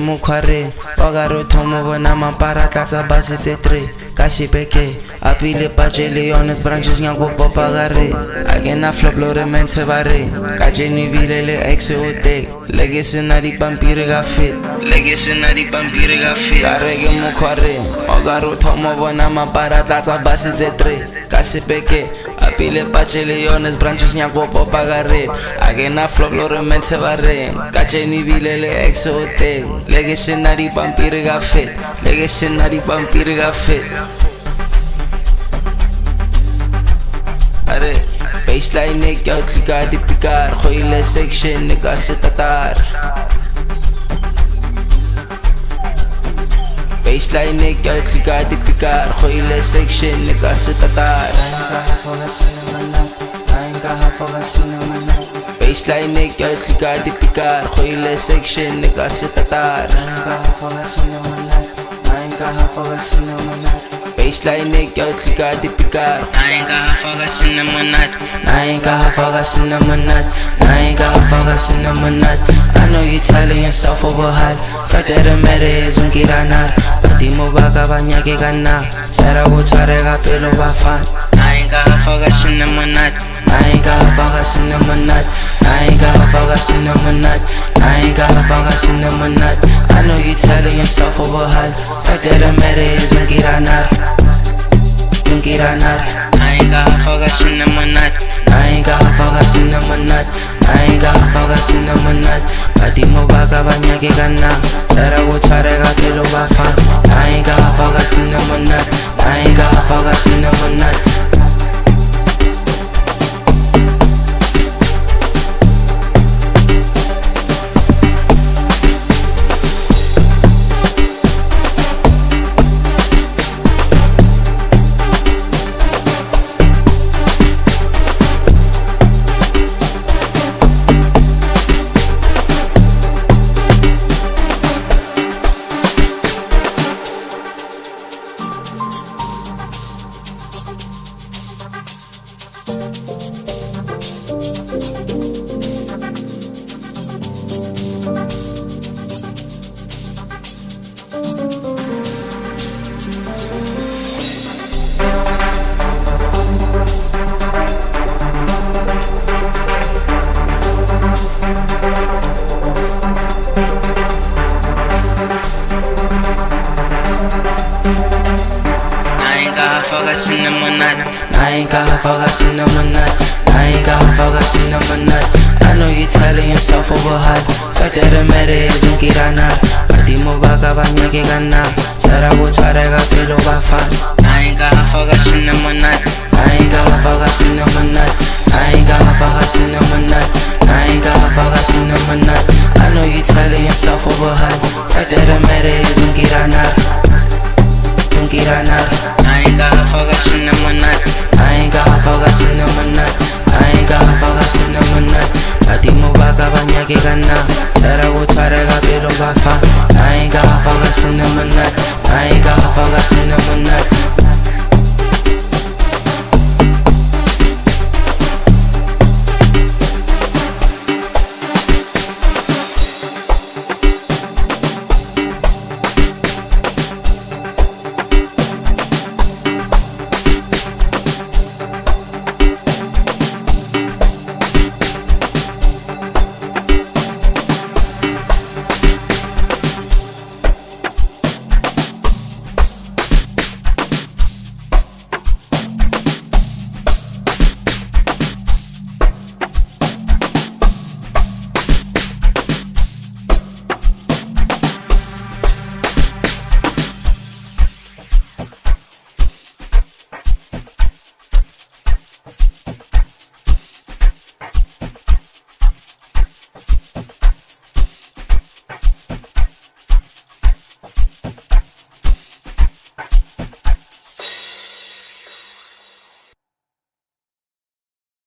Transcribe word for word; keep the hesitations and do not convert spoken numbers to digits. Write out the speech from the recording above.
mukhware wa ka ro thomo bona mampara tlatsa basi tse three ka shipeke a pile patjele honest branches nya go popa gare a kena flop lore mentse bare ka jeni bilele ex o te legacy na di pampiri ga fit legacy na di pampiri ga fit ka re ke mukhware wa ka ro thomo bona mampara tlatsa basi tse three ka shipeke a pile patjele honest branches nya go popa gare a kena flop lore mentse bare ka jeni bilele ex o te legacy na di pampiri ga fit legacy na di pampiri ga fit. Are baseline nek jou klika di pikar goeie section nek as tatar baseline nek jou klika di pikar goeie section nek as tatar baseline nek jou klika di pikar goeie section nek as tatar baseline nek jou klika di pikar I ain't got focus in the monat. I ain't got focus in the monat. I ain't got focus in the monat. I know you telling yourself over hard. Fact that the matter is un kiranar. Pati mo baka banya ke gana. Sara wo tare ga pelo ba fan. I ain't got focus in the monat. I ain't got focus in the monat. I ain't got focus in the monat. I ain't got focus in the monat. I know you telling yourself over hard. Fact that the matter is un kiranar. Un kiranar. I ain't got focus in the monat. I ain't got focus in the monat. I ain't got focus in the monat. Pati mo baka banya ke gana. Sara wo tare ga pelo ba fan. I ain't got focus in the monat. I ain't got focus in the monat. Focus in the monat. I ain't got focus in the monat. I ain't got focus in the monat. I know you telling yourself over hard. Fact that the matter is un kiranar. Pati mo baka banya ke gana. Sara wo tare ga pelo ba fan. I ain't got focus in the monat. I ain't got focus in the monat. I ain't got focus in the monat. I ain't got focus in the monat. I know you telling yourself over hard. Fact that the matter is un kiranar. Un kiranar. I ain't got focus in the monat. I ain't got focus in the monat. I ain't got focus in the monat. Pati mo baka banya ke gana. Sara wo tare ga pelo ba fan. I ain't got focus in the monat. I ain't got focus in the monat.